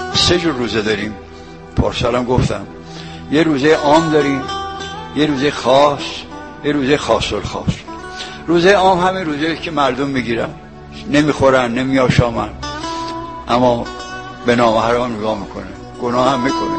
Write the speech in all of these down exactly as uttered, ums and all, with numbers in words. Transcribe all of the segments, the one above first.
سه جور روزه داریم، پارسالم گفتم. یه روزه عام داریم، یه روزه خاص، یه روزه خاص الخاص. روزه عام همه روزه که مردم میگیرن، نمیخورن، نمیاشامن، اما به نامحرم نگاه میکنه، گناه هم میکنه،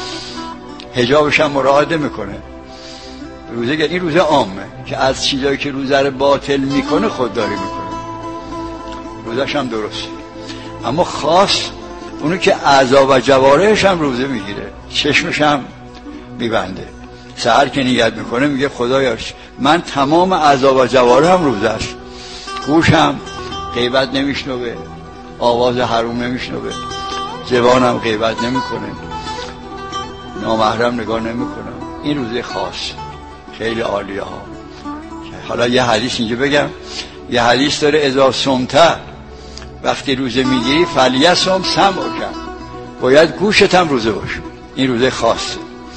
حجابش هم مراعات میکنه. روزه این روزه عامه که از چیزایی که روزه رو باطل میکنه خودداری میکنه، روزش هم درسته. اما خاص اونو که اعضا و جوارحش هم روزه میگیره، چشمش هم میبنده، سحر که نیت میکنه میگه خدایا من تمام اعضا و جوارحم روزه است، گوشم غیبت نمیشنوه، آواز حروم نمیشنوه، زبانم غیبت نمیکنه، نامحرم نگاه نمیکنم. این روزه خاص خیلی عالیه ها. حالا یه حدیث اینجا بگم، یه حدیث داره اذا صمت، وقتی روزه میگیری فلیصم سمعک، باید گوشت هم روزه باشه. این روزه خاصه.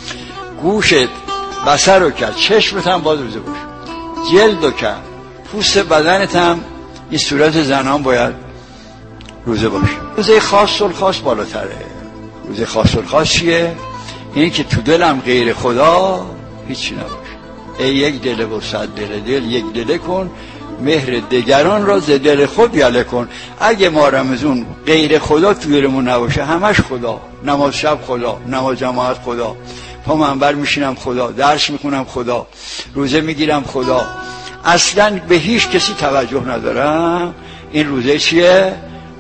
گوشت، بصر رو کرد، چشمت هم باید روزه باشه، جلد رو کرد، پوست بدنت هم، این صورت زنان باید روزه باشه. روزه خاص الخاص بالاتره. روزه خاص الخاص چیه؟ اینی که تو دلم غیر خدا هیچی نباشه. ای یک دل و صد دل، دل یک دل کن، مهر دگران را ز دل خود یله کن. اگه ما رمزون غیر خدا تو دلمون نباشه، همش خدا، نماز شب خدا، نماز جماعت خدا، پا منبر میشینم خدا، درس میخونم خدا، روزه میگیرم خدا، اصلا به هیچ کسی توجه ندارم، این روزه چیه؟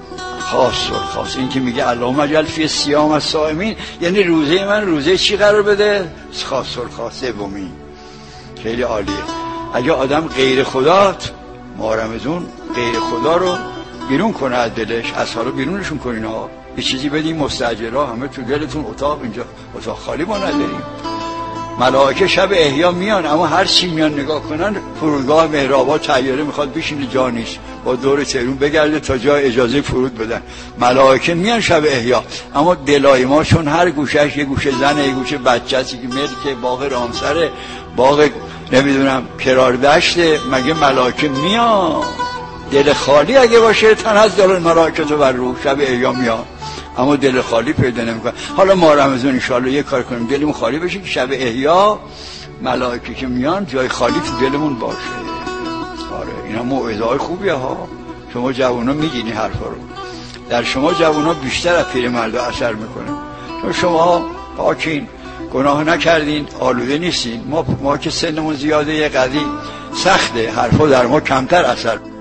خاص الخاص. این که میگه اللهم اجعل فی الصیام الصائمین، یعنی روزه من روزه چی قرار بده؟ خاص الخاص سومی. خیلی عالیه. اگه آدم غیر خدا، ما رمضان غیر خدا رو بیرون کنه از دلش، از حالا بیرونشون کنین ها، یه چیزی بدیم مستاجرها، همه تو دلتون اتاق، اینجا اتاق خالی ما نداریم. ملائکه شب احیا میان، اما هر چی میان نگاه کنن، فرودگاه مهرآباد طیاره میخواد بشینه جا نیست، با دور تهران بگرده تا جای اجازه فرود بدن. ملائکه میان شب احیا، اما دلای ما چون هر گوشش یه گوشه زنه، یه گوشه بچه هست، که ملک باغ رامسره، باغ نمیدونم کراردشته، مگه ملائکه میان؟ دل خالی اگه باشه تنزل الملائکه بر روح، شب احیا میان، اما دل خالی پیدا نمیکنه. حالا ما رمضان ان شاءالله یه کار کنیم دلمون خالی بشه که شب احیا ملائکه که میان جای خالی تو دلمون باشه. آره اینا موعظه‌های خوبیه ها. شما جوونا میگینی حرفا رو، در شما جوونا بیشتر از پیرمردا اثر میکنه، چون شما پاکین، گناه نکردین، آلوده نیستین. ما ما که سنمون زیاده، یه قضیه سخته، حرفا در ما کمتر اثر